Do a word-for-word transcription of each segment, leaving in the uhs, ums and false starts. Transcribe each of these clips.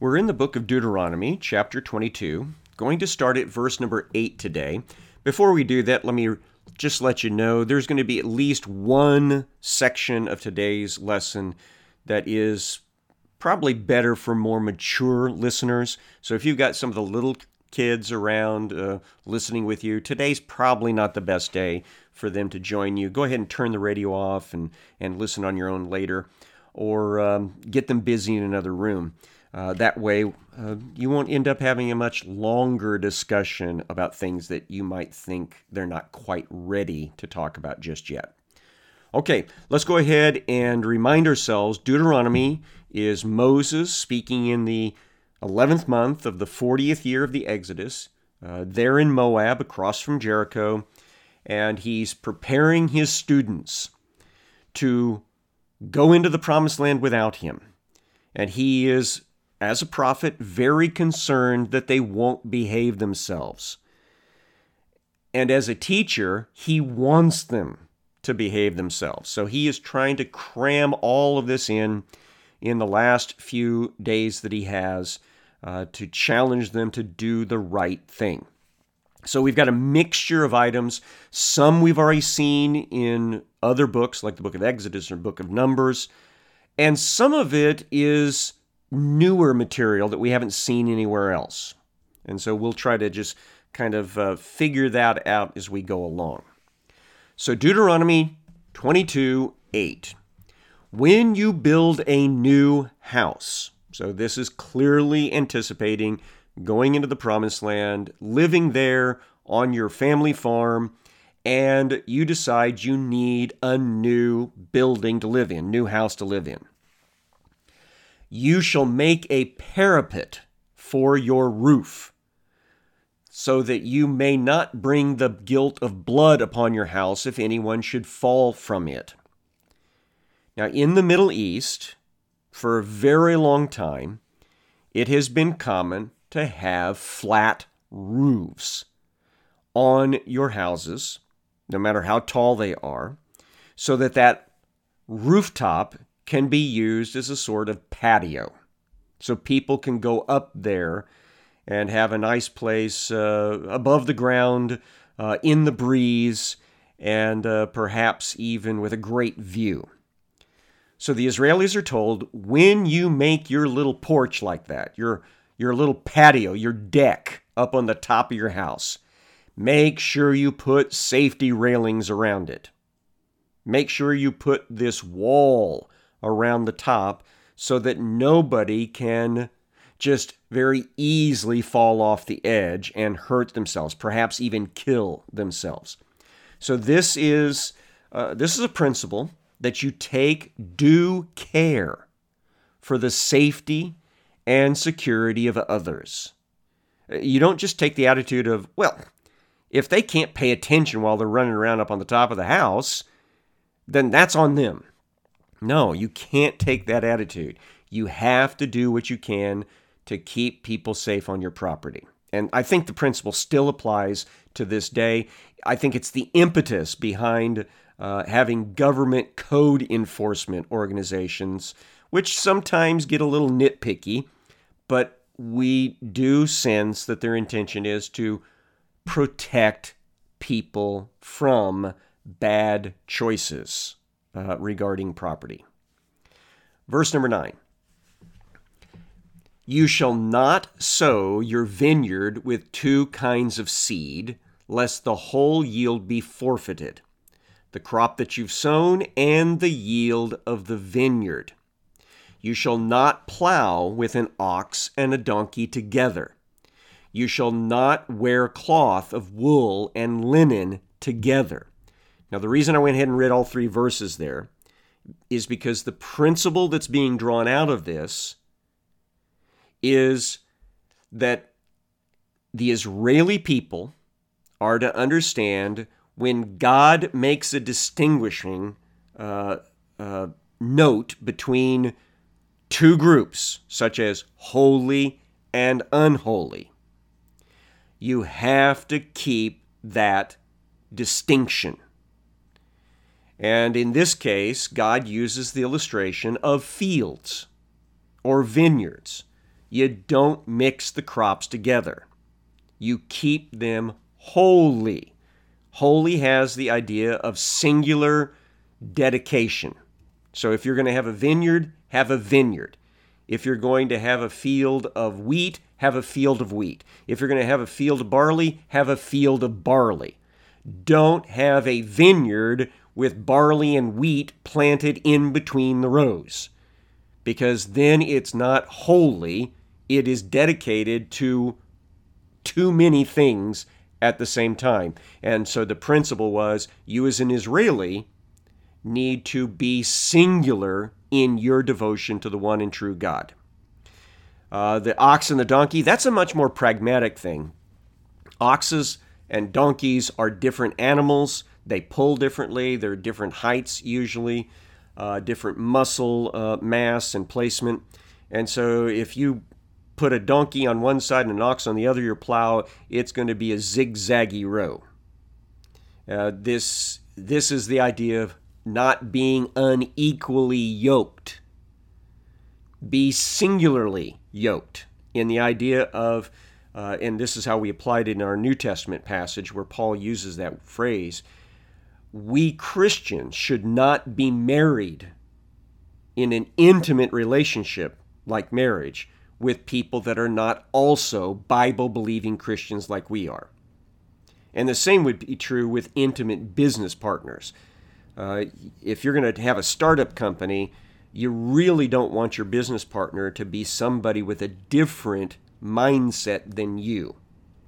We're in the book of Deuteronomy, chapter twenty-two, going to start at verse number eight today. Before we do that, let me just let you know there's going to be at least one section of today's lesson that is probably better for more mature listeners. So if you've got some of the little kids around uh, listening with you, today's probably not the best day for them to join you. Go ahead and turn the radio off and, and listen on your own later, or um, get them busy in another room. Uh, that way, uh, you won't end up having a much longer discussion about things that you might think they're not quite ready to talk about just yet. Okay, let's go ahead and remind ourselves, Deuteronomy is Moses speaking in the eleventh month of the fortieth year of the Exodus, uh, there in Moab, across from Jericho, and he's preparing his students to go into the promised land without him. And he is, as a prophet, very concerned that they won't behave themselves. And as a teacher, he wants them to behave themselves. So he is trying to cram all of this in in the last few days that he has uh, to challenge them to do the right thing. So we've got a mixture of items. Some we've already seen in other books, like the book of Exodus or book of Numbers. And some of it is newer material that we haven't seen anywhere else. And so we'll try to just kind of uh, figure that out as we go along. So Deuteronomy twenty-two eight. When you build a new house, so this is clearly anticipating going into the promised land, living there on your family farm, and you decide you need a new building to live in, new house to live in. You shall make a parapet for your roof, so that you may not bring the guilt of blood upon your house if anyone should fall from it. Now, in the Middle East, for a very long time, it has been common to have flat roofs on your houses, no matter how tall they are, so that that rooftop can be used as a sort of patio. So people can go up there and have a nice place uh, above the ground, uh, in the breeze, and uh, perhaps even with a great view. So the Israelis are told, when you make your little porch like that, your, your little patio, your deck up on the top of your house, make sure you put safety railings around it. Make sure you put this wall around the top so that nobody can just very easily fall off the edge and hurt themselves, perhaps even kill themselves. So this is uh, this is a principle that you take due care for the safety and security of others. You don't just take the attitude of, well, if they can't pay attention while they're running around up on the top of the house, then that's on them. No, you can't take that attitude. You have to do what you can to keep people safe on your property. And I think the principle still applies to this day. I think it's the impetus behind uh, having government code enforcement organizations, which sometimes get a little nitpicky, but we do sense that their intention is to protect people from bad choices uh, regarding property. Verse number nine. You shall not sow your vineyard with two kinds of seed, lest the whole yield be forfeited, the crop that you've sown and the yield of the vineyard. You shall not plow with an ox and a donkey together. You shall not wear cloth of wool and linen together. Now, the reason I went ahead and read all three verses there is because the principle that's being drawn out of this is that the Israeli people are to understand when God makes a distinguishing uh, uh, note between two groups, such as holy and unholy, you have to keep that distinction. And in this case, God uses the illustration of fields or vineyards You don't mix the crops together. You keep them holy. Holy has the idea of singular dedication. So if you're going to have a vineyard, have a vineyard. If you're going to have a field of wheat, have a field of wheat. If you're going to have a field of barley, have a field of barley. Don't have a vineyard with barley and wheat planted in between the rows, because then it's not holy. It is dedicated to too many things at the same time. And so the principle was, you as an Israeli need to be singular in your devotion to the one and true God. Uh, the ox and the donkey, that's a much more pragmatic thing. Oxes and donkeys are different animals. They pull differently. They're different heights usually, uh, different muscle uh, mass and placement. And so if you put a donkey on one side and an ox on the other, your plow, it's going to be a zigzaggy row. Uh, this, this is the idea of not being unequally yoked. Be singularly yoked in the idea of, uh, and this is how we applied it in our New Testament passage where Paul uses that phrase, we Christians should not be married in an intimate relationship like marriage with people that are not also Bible-believing Christians like we are. And the same would be true with intimate business partners. Uh, if you're going to have a startup company, you really don't want your business partner to be somebody with a different mindset than you.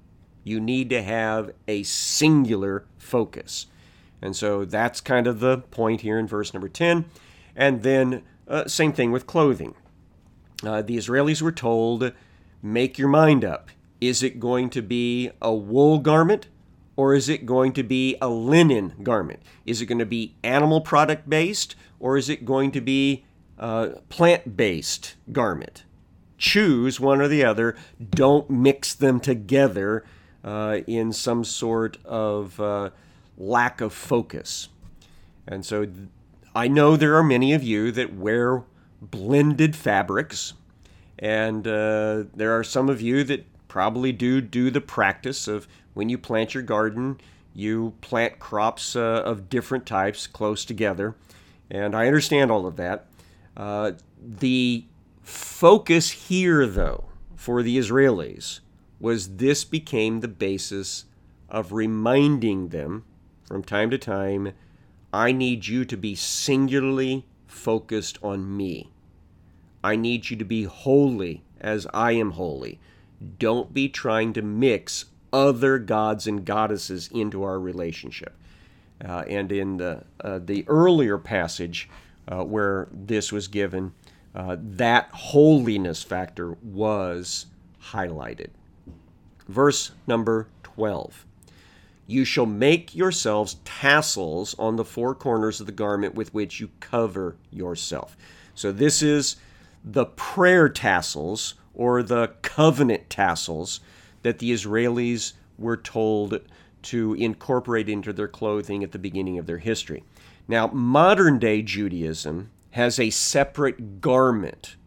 You need to have a singular focus. And so that's kind of the point here in verse number ten. And then uh, same thing with clothing. Uh, the Israelis were told, make your mind up. Is it going to be a wool garment or is it going to be a linen garment? Is it going to be animal product based or is it going to be a plant-based garment? Choose one or the other. Don't mix them together uh, in some sort of uh, lack of focus. And so I know there are many of you that wear blended fabrics, and uh, there are some of you that probably do do the practice of when you plant your garden, you plant crops uh, of different types close together, and I understand all of that. Uh, the focus here, though, for the Israelis was this became the basis of reminding them from time to time, I need you to be singularly focused on me. I need you to be holy as I am holy. Don't be trying to mix other gods and goddesses into our relationship. Uh, and in the uh, the earlier passage uh, where this was given, uh, that holiness factor was highlighted. Verse number twelve. You shall make yourselves tassels on the four corners of the garment with which you cover yourself. So this is the prayer tassels or the covenant tassels that the Israelis were told to incorporate into their clothing at the beginning of their history. Now, modern day Judaism has a separate garment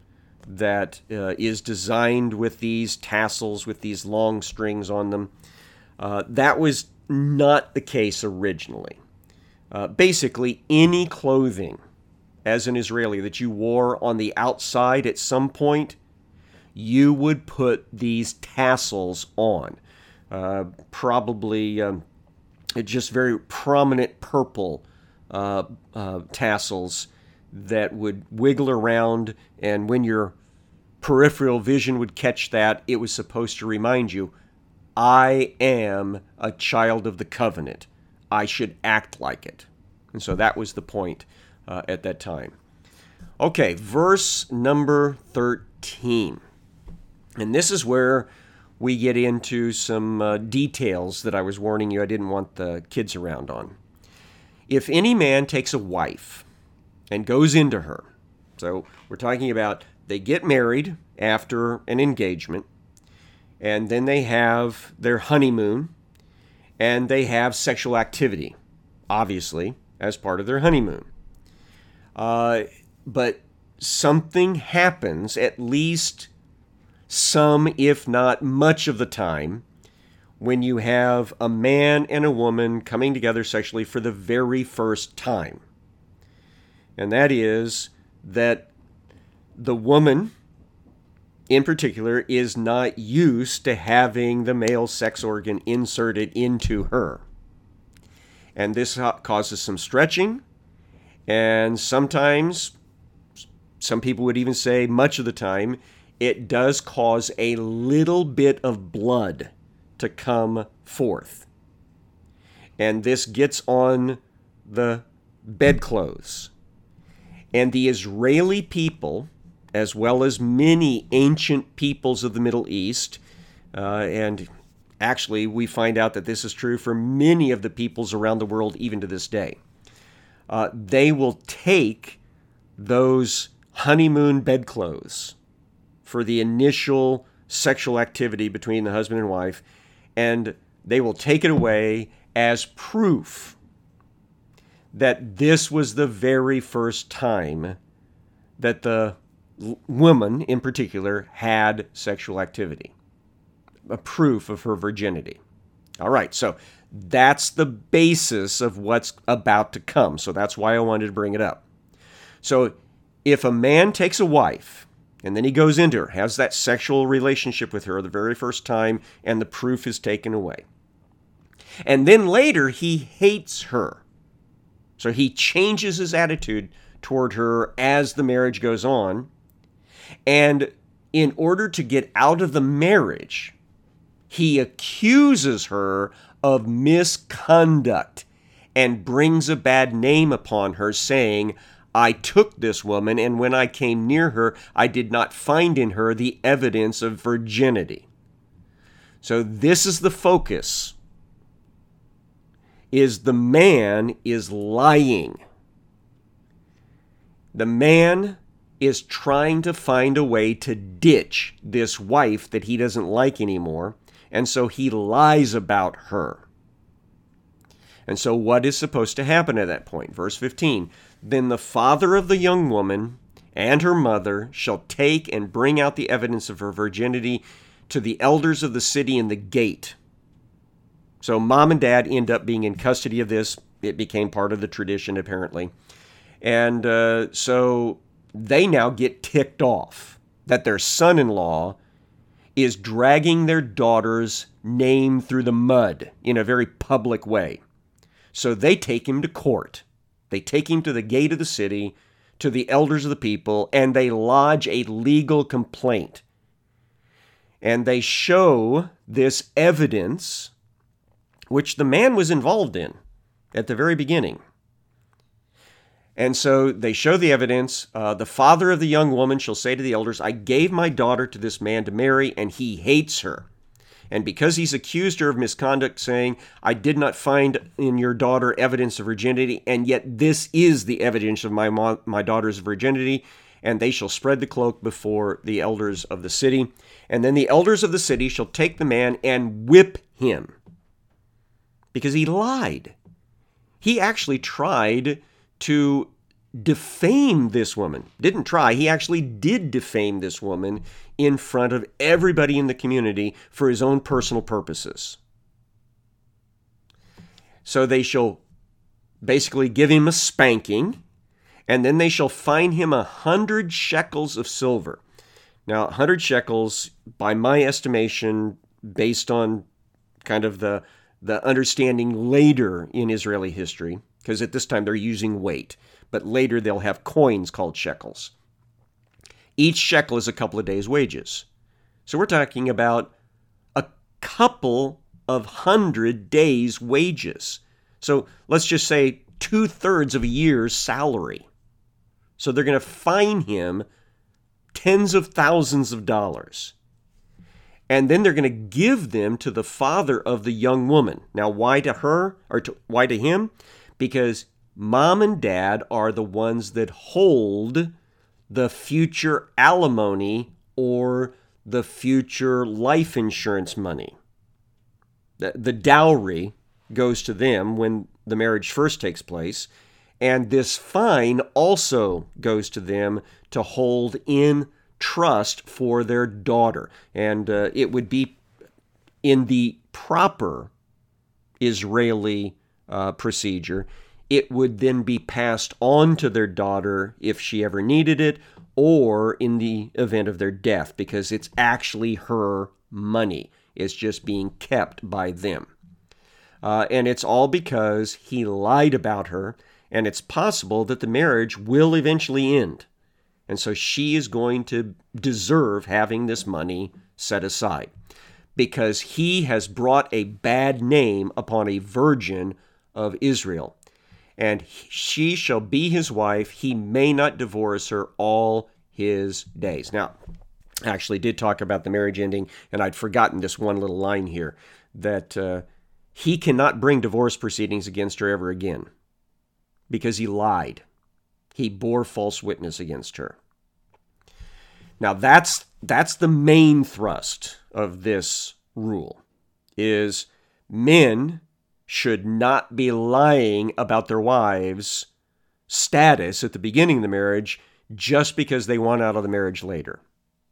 that uh, is designed with these tassels, with these long strings on them. Uh, that was not the case originally. Uh, basically, any clothing as an Israeli that you wore on the outside at some point, you would put these tassels on. Uh, probably um, just very prominent purple uh, uh, tassels that would wiggle around, and when your peripheral vision would catch that, it was supposed to remind you, I am a child of the covenant. I should act like it. And so that was the point uh, at that time. Okay, verse number thirteen. And this is where we get into some uh, details that I was warning you I didn't want the kids around on. If any man takes a wife and goes into her, so we're talking about they get married after an engagement, and then they have their honeymoon, and they have sexual activity, obviously, as part of their honeymoon. Uh, but something happens, at least some, if not much of the time, when you have a man and a woman coming together sexually for the very first time. And that is that the woman, in particular, is not used to having the male sex organ inserted into her. And this causes some stretching, and sometimes, some people would even say much of the time, it does cause a little bit of blood to come forth. And this gets on the bedclothes. And the Israeli people, as well as many ancient peoples of the Middle East, uh, and actually we find out that this is true for many of the peoples around the world even to this day, uh, they will take those honeymoon bedclothes for the initial sexual activity between the husband and wife, and they will take it away as proof that this was the very first time that the woman, in particular, had sexual activity. A proof of her virginity. All right, so that's the basis of what's about to come. So that's why I wanted to bring it up. So if a man takes a wife, and then he goes into her, has that sexual relationship with her the very first time, and the proof is taken away. And then later, he hates her. So he changes his attitude toward her as the marriage goes on. And in order to get out of the marriage, he accuses her of misconduct and brings a bad name upon her, saying, I took this woman, and when I came near her, I did not find in her the evidence of virginity. So this is the focus, is the man is lying. The man is trying to find a way to ditch this wife that he doesn't like anymore, and so he lies about her. And so what is supposed to happen at that point? Verse fifteen, then the father of the young woman and her mother shall take and bring out the evidence of her virginity to the elders of the city in the gate. So mom and dad end up being in custody of this. It became part of the tradition, apparently. And uh, so they now get ticked off that their son-in-law is dragging their daughter's name through the mud in a very public way. So they take him to court. They take him to the gate of the city, to the elders of the people, and they lodge a legal complaint. And they show this evidence, which the man was involved in at the very beginning. And so they show the evidence. Uh, the father of the young woman shall say to the elders, I gave my daughter to this man to marry, and he hates her. And because he's accused her of misconduct, saying, I did not find in your daughter evidence of virginity, and yet this is the evidence of my mo- my daughter's virginity, and they shall spread the cloak before the elders of the city. And then the elders of the city shall take the man and whip him, because he lied. He actually tried to defame this woman. Didn't try, he actually did defame this woman in front of everybody in the community for his own personal purposes. So they shall basically give him a spanking, and then they shall fine him a hundred shekels of silver. Now, a hundred shekels, by my estimation, based on kind of the, the understanding later in Israeli history, because at this time they're using weight, but later they'll have coins called shekels. Each shekel is a couple of days' wages. So we're talking about a couple of hundred days' wages. So let's just say two-thirds of a year's salary. So they're going to fine him tens of thousands of dollars. And then they're going to give them to the father of the young woman. Now, why to her, or to, why to him? Because mom and dad are the ones that hold the future alimony or the future life insurance money. The, the dowry goes to them when the marriage first takes place, and this fine also goes to them to hold in trust for their daughter. And uh, it would be in the proper Israeli uh, procedure, it would then be passed on to their daughter if she ever needed it, or in the event of their death, because it's actually her money. It's just being kept by them. Uh, and it's all because he lied about her, and it's possible that the marriage will eventually end. And so she is going to deserve having this money set aside, because he has brought a bad name upon a virgin of Israel. And she shall be his wife. He may not divorce her all his days. Now, I actually did talk about the marriage ending, and I'd forgotten this one little line here, that uh, he cannot bring divorce proceedings against her ever again, because he lied. He bore false witness against her. Now, that's that's the main thrust of this rule, is men should not be lying about their wives' status at the beginning of the marriage just because they want out of the marriage later.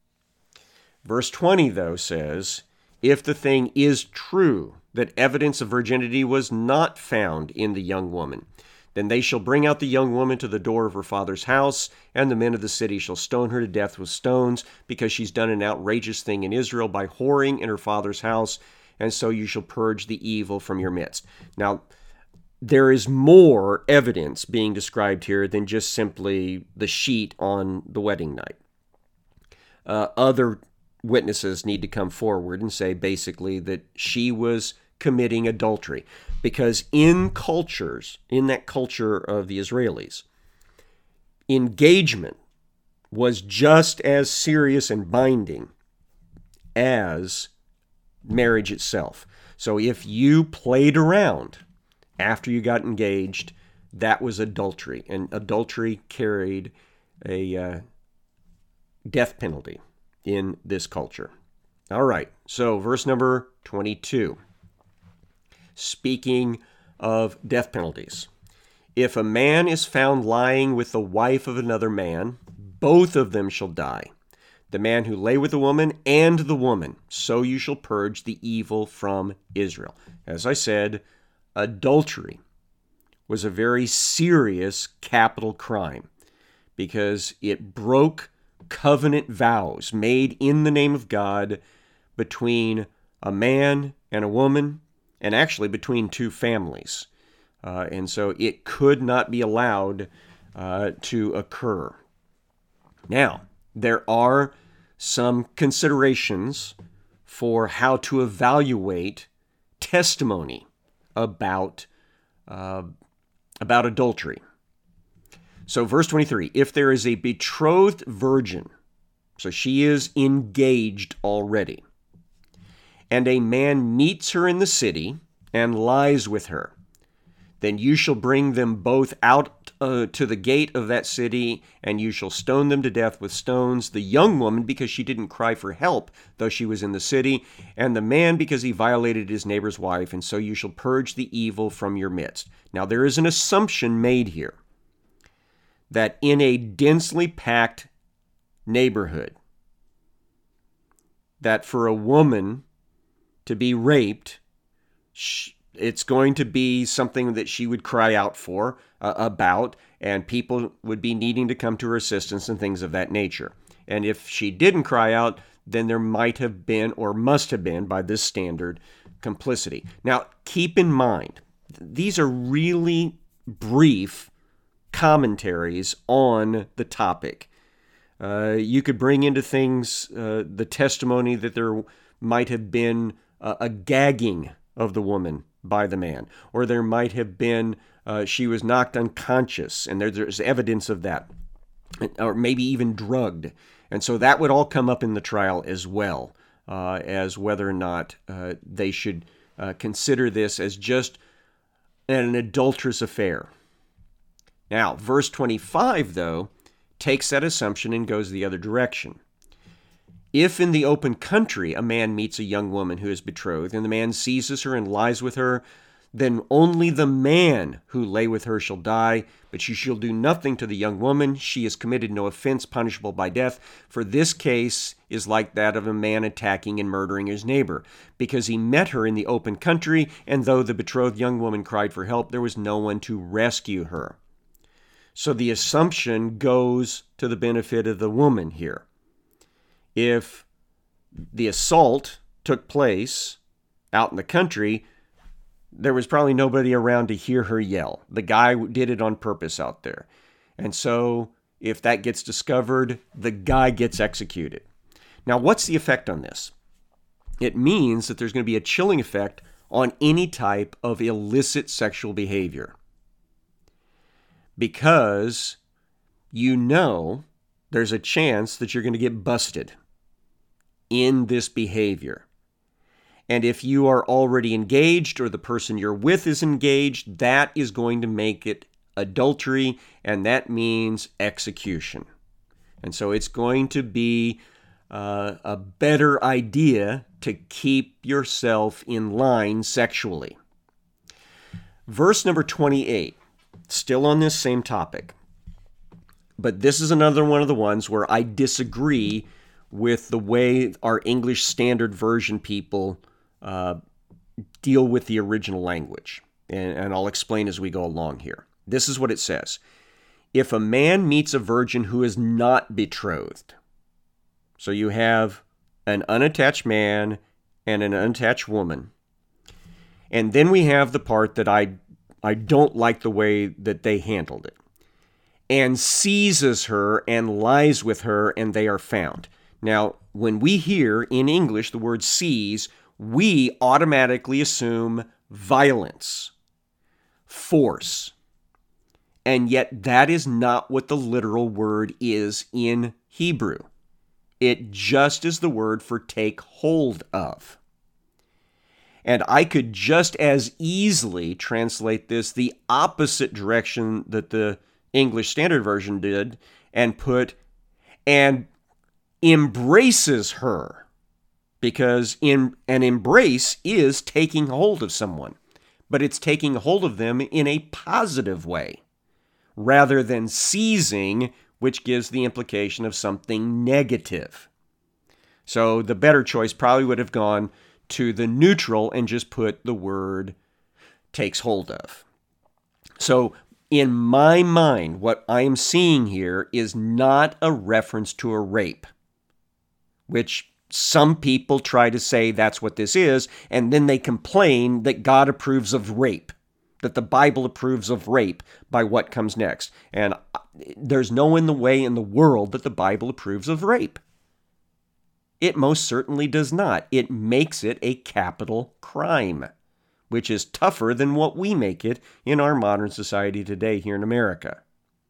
Verse twenty, though, says, if the thing is true that evidence of virginity was not found in the young woman, then they shall bring out the young woman to the door of her father's house, and the men of the city shall stone her to death with stones, because she's done an outrageous thing in Israel by whoring in her father's house, and so you shall purge the evil from your midst. Now, there is more evidence being described here than just simply the sheet on the wedding night. Uh, other witnesses need to come forward and say basically that she was committing adultery, because in cultures, in that culture of the Israelis, engagement was just as serious and binding as marriage itself. So if you played around after you got engaged, that was adultery, and adultery carried a uh, death penalty in this culture. All right, so verse number twenty-two. Speaking of death penalties, if a man is found lying with the wife of another man, both of them shall die, the man who lay with the woman and the woman. So you shall purge the evil from Israel. As I said, adultery was a very serious capital crime, because it broke covenant vows made in the name of God between a man and a woman, and actually between two families. Uh, and so it could not be allowed uh, to occur. Now, there are some considerations for how to evaluate testimony about, uh, about adultery. So verse twenty-three, if there is a betrothed virgin, so she is engaged already, and a man meets her in the city and lies with her, then you shall bring them both out uh, to the gate of that city, and you shall stone them to death with stones, the young woman because she didn't cry for help, though she was in the city, and the man because he violated his neighbor's wife, and so you shall purge the evil from your midst. Now there is an assumption made here that in a densely packed neighborhood, that for a woman to be raped, it's going to be something that she would cry out for, uh, about, and people would be needing to come to her assistance and things of that nature. And if she didn't cry out, then there might have been, or must have been, by this standard, complicity. Now, keep in mind, these are really brief commentaries on the topic. Uh, you could bring into things uh, the testimony that there might have been uh, a gagging of the woman by the man, or there might have been uh, she was knocked unconscious, and there, there's evidence of that, or maybe even drugged. And so that would all come up in the trial as well, uh, as whether or not uh, they should uh, consider this as just an adulterous affair. Now, verse twenty-five, though, takes that assumption and goes the other direction. If in the open country a man meets a young woman who is betrothed, and the man seizes her and lies with her, Then only the man who lay with her shall die, but she shall do nothing to the young woman. She has committed no offense punishable by death, for this case is like that of a man attacking and murdering his neighbor, because he met her in the open country, and though the betrothed young woman cried for help, there was no one to rescue her. So the assumption goes to the benefit of the woman here. If the assault took place out in the country, there was probably nobody around to hear her yell. The guy did it on purpose out there. And so if that gets discovered, the guy gets executed. Now, what's the effect on this? It means that there's going to be a chilling effect on any type of illicit sexual behavior. Because you know there's a chance that you're going to get busted in this behavior. And if you are already engaged or the person you're with is engaged, that is going to make it adultery, and that means execution. And so it's going to be uh, a better idea to keep yourself in line sexually. Verse number twenty-eight, still on this same topic. But this is another one of the ones where I disagree with the way our English Standard Version people uh, deal with the original language. And, and I'll explain as we go along here. This is what it says. If a man meets a virgin who is not betrothed, so you have an unattached man and an unattached woman, and then we have the part that I, I don't like the way that they handled it, and seizes her and lies with her, and they are found. Now, when we hear in English the word seize, we automatically assume violence, force. And yet that is not what the literal word is in Hebrew. It just is the word for take hold of. And I could just as easily translate this the opposite direction that the English Standard Version did and put, and embraces her, because in, an embrace is taking hold of someone, but it's taking hold of them in a positive way, rather than seizing, which gives the implication of something negative. So the better choice probably would have gone to the neutral and just put the word takes hold of. So in my mind, what I am seeing here is not a reference to a rape, which some people try to say that's what this is, and then they complain that God approves of rape, that the Bible approves of rape by what comes next. And there's no in the way in the world that the Bible approves of rape. It most certainly does not. It makes it a capital crime, which is tougher than what we make it in our modern society today here in America.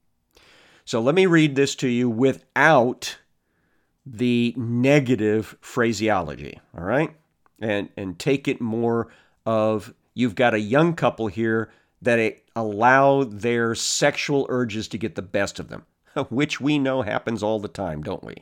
So let me read this to you without the negative phraseology, all right? And and take it more of, you've got a young couple here that it allow their sexual urges to get the best of them, which we know happens all the time, don't we?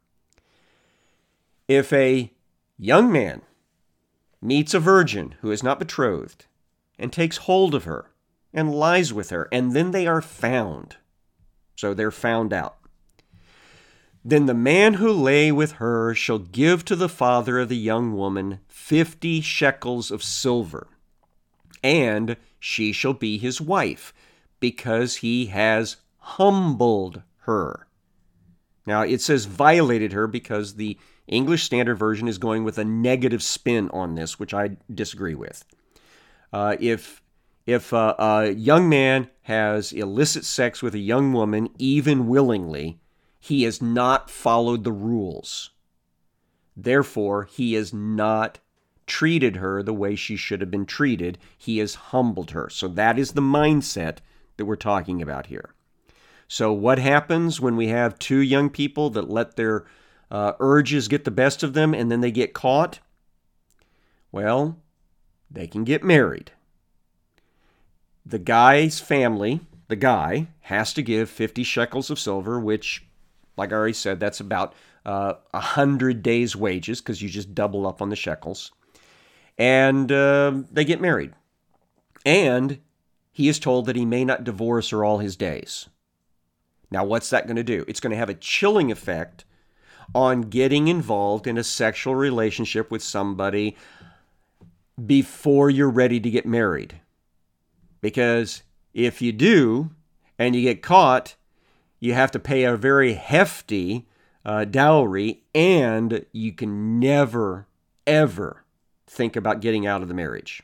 If a young man meets a virgin who is not betrothed and takes hold of her and lies with her, and then they are found, so they're found out, then the man who lay with her shall give to the father of the young woman fifty shekels of silver, and she shall be his wife, because he has humbled her. Now, it says violated her because the English Standard Version is going with a negative spin on this, which I disagree with. Uh, if if uh, a young man has illicit sex with a young woman, even willingly, he has not followed the rules. Therefore, he has not treated her the way she should have been treated. He has humbled her. So that is the mindset that we're talking about here. So what happens when we have two young people that let their uh, urges get the best of them and then they get caught? Well, they can get married. The guy's family, the guy, has to give fifty shekels of silver, which, like I already said, that's about uh, one hundred days' wages, because you just double up on the shekels. And uh, they get married. And he is told that he may not divorce her all his days. Now, what's that going to do? It's going to have a chilling effect on getting involved in a sexual relationship with somebody before you're ready to get married. Because if you do, and you get caught, you have to pay a very hefty uh, dowry, and you can never, ever think about getting out of the marriage.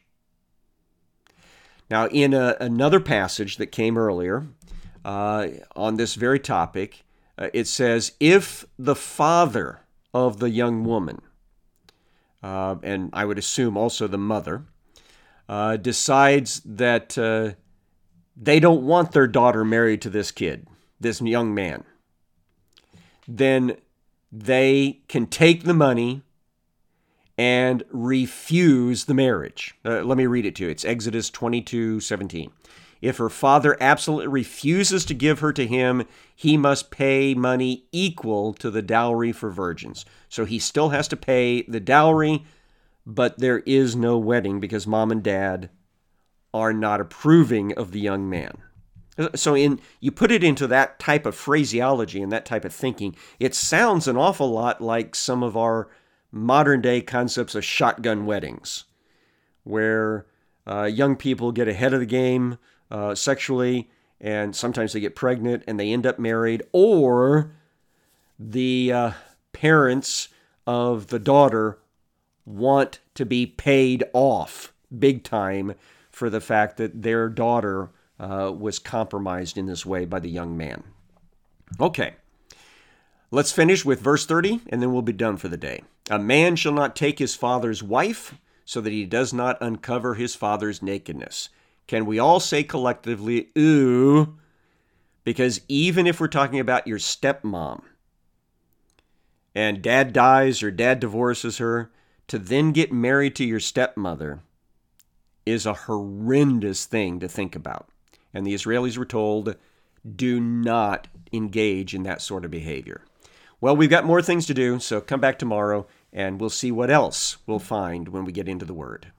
Now, in a, another passage that came earlier uh, on this very topic, uh, it says, if the father of the young woman, uh, and I would assume also the mother, uh, decides that uh, they don't want their daughter married to this kid, this young man, then they can take the money and refuse the marriage. Uh, let me read it to you. It's Exodus twenty-two seventeen. If her father absolutely refuses to give her to him, he must pay money equal to the dowry for virgins. So he still has to pay the dowry, but there is no wedding because mom and dad are not approving of the young man. So in you put it into that type of phraseology and that type of thinking, it sounds an awful lot like some of our modern-day concepts of shotgun weddings, where uh, young people get ahead of the game uh, sexually, and sometimes they get pregnant and they end up married, or the uh, parents of the daughter want to be paid off big time for the fact that their daughter uh, was compromised in this way by the young man. Okay, let's finish with verse thirty, and then we'll be done for the day. A man shall not take his father's wife, so that he does not uncover his father's nakedness. Can we all say collectively, ooh? Because even if we're talking about your stepmom, and dad dies or dad divorces her, to then get married to your stepmother is a horrendous thing to think about. And the Israelis were told, do not engage in that sort of behavior. Well, we've got more things to do, so come back tomorrow and we'll see what else we'll find when we get into the Word.